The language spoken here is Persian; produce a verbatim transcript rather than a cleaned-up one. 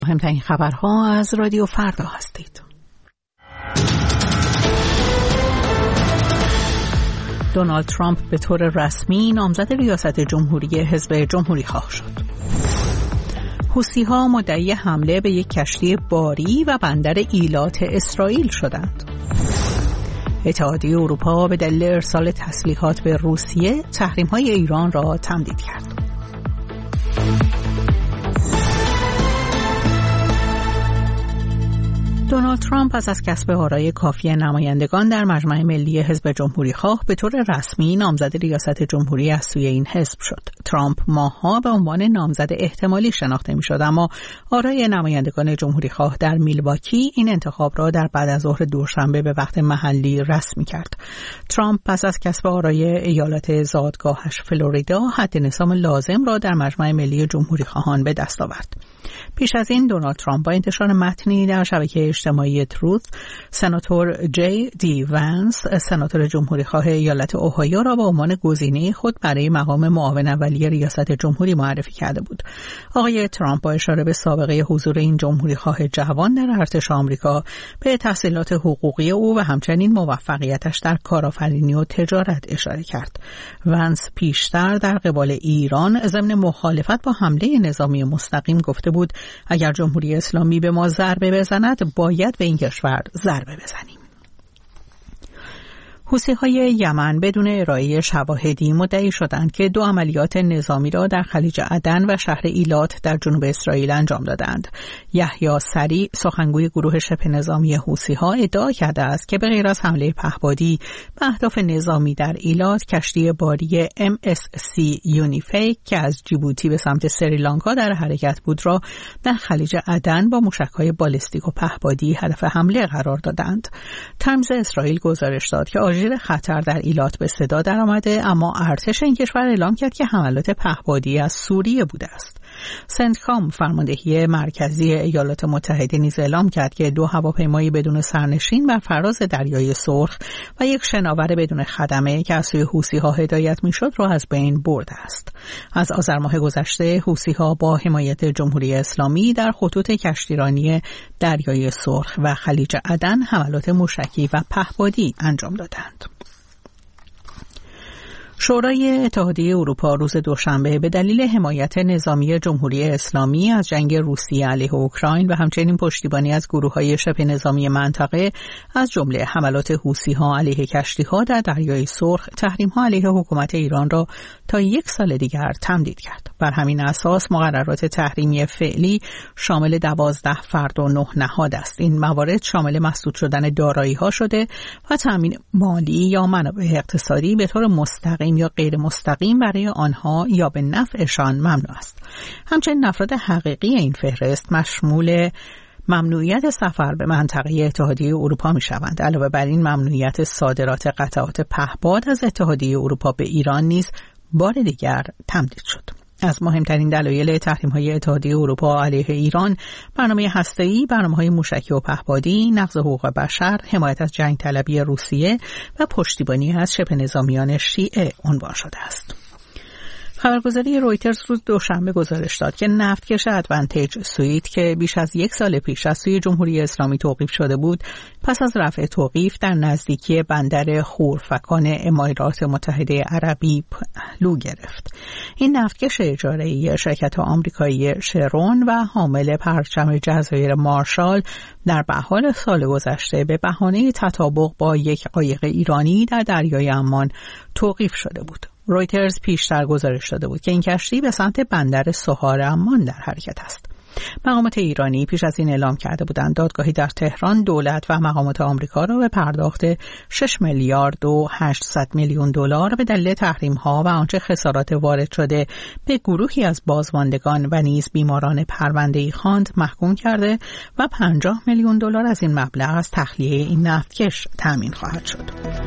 مهمترین خبرها از رادیو فردا هستید. دونالد ترامپ به طور رسمی نامزد ریاست جمهوری حزب جمهوری خواه شد. حوثی‌ها مدعی حمله به یک کشتی باری و بندر ایلات اسرائیل شدند. اتحادیه اروپا به دلیل ارسال تسلیحات به روسیه تحریم‌های ایران را تمدید کرد. دونالد ترامپ پس از کسب آرای کافی نمایندگان در مجمع ملی حزب جمهوری خواه به طور رسمی نامزد ریاست جمهوری از سوی این حزب شد. ترامپ ماه‌ها به عنوان نامزد احتمالی شناخته می‌شد، اما آرای نمایندگان جمهوری خواه در میلواکی این انتخاب را در بعد از ظهر دوشنبه به وقت محلی رسمی کرد. ترامپ پس از کسب آرای ایالت زادگاهش فلوریدا حد نظام لازم را در مجمع ملی جمهوری خواهان به دست آورد. پیش از این دونالد ترامپ با انتشار متنی در شبکه اجتماعی تروث سناتور جی دی وانس، سناتور جمهوری خواه ایالت اوهایو را به عنوان گزینه خود برای مقام معاون اولیه ریاست جمهوری معرفی کرده بود. آقای ترامپ با اشاره به سابقه حضور این جمهوری خواه جوان در ارتش آمریکا، به تحصیلات حقوقی او و همچنین موفقیتش در کارآفرینی و تجارت اشاره کرد. وانس پیشتر در قبال ایران ضمن مخالفت با حمله نظامی مستقیم گفته بود اگر جمهوری اسلامی به ما ضربه بزند باید به این کشور ضربه بزنیم. حوثی‌های یمن بدون ارائه شواهدی مدعی شدند که دو عملیات نظامی را در خلیج عدن و شهر ایلات در جنوب اسرائیل انجام دادند. یحیی سریع، سخنگوی گروه شبه نظامی حوثی‌ها، ادعا کرده است که به غیر از حمله پهپادی به اهداف نظامی در ایلات، کشتی باری ام اس سی یونیفیک که از جیبوتی به سمت سریلانکا در حرکت بود را در خلیج عدن با موشک‌های بالستیک و پهپادی هدف حمله قرار دادند. تایمز اسرائیل گزارش داد که آژیر خطر در ایلات به صدا درآمده، اما ارتش این کشور اعلام کرد که حملات پهپادی از سوریه بوده است. سنتکام، فرماندهی مرکزی ایالات متحده، نیز اعلام کرد که دو هواپیمای بدون سرنشین بر فراز دریای سرخ و یک شناور بدون خدمه که از سوی حوثی‌ها هدایت می‌شد را از بین برده است. از آذر ماه گذشته حوثی‌ها با حمایت جمهوری اسلامی در خطوط کشتیرانی دریای سرخ و خلیج عدن حملات موشکی و پهپادی انجام دادند. شورای اتحادیه اروپا روز دوشنبه به دلیل حمایت نظامی جمهوری اسلامی از جنگ روسیه علیه اوکراین و همچنین پشتیبانی از گروه‌های شبه نظامی منطقه از جمله حملات حوثی‌ها علیه کشتی‌ها در دریای سرخ، تحریم‌ها علیه حکومت ایران را تا یک سال دیگر تمدید کرد. بر همین اساس مقررات تحریمی فعلی شامل دوازده فرد و نه نهاد است. این موارد شامل مسدود شدن دارایی‌ها شده و تامین مالی یا منابع اقتصادی به طور مستقیم یا غیر مستقیم برای آنها یا به نفعشان ممنوع است. همچنین افراد حقیقی این فهرست مشمول ممنوعیت سفر به منطقه اتحادیه اروپا می شوند. علاوه بر این ممنوعیت صادرات قطعات پهپاد از اتحادیه اروپا به ایران نیز بار دیگر تمدید شد. از مهمترین دلایل تحریم‌های اتحادیه اروپا علیه ایران، برنامه هسته‌ای، برنامه‌های موشکی و پهپادی، نقض حقوق بشر، حمایت از جنگ طلبی روسیه و پشتیبانی از شبه نظامیان شیعه عنوان شده است. خبرگزاری رویترز روز دوشنبه گزارش داد که نفتکش ادوانتیج سوئیت که بیش از یک سال پیش از سوی جمهوری اسلامی توقیف شده بود، پس از رفع توقیف در نزدیکی بندر خورفکان امارات متحده عربی پهلو گرفت. این نفتکش اجاره‌ای شرکت آمریکایی شرون و حامل پرچم جزایر مارشال در بهار سال گذشته به بهانه تطابق با یک قایق ایرانی در دریای عمان توقیف شده بود. رویترز پیشتر گزارش داده بود که این کشتی به سمت بندر سوهار عمان در حرکت است. مقامات ایرانی پیش از این اعلام کرده بودند دادگاهی در تهران دولت و مقامات آمریکا را به پرداخت شش میلیارد و هشتصد میلیون دلار به دلیل تحریم‌ها و آنچه خسارات وارد شده به گروهی از بازماندگان و نیز بیماران پرونده‌ای خواند محکوم کرده و پنجاه میلیون دلار از این مبلغ از تخلیه این نفتکش تامین خواهد شد.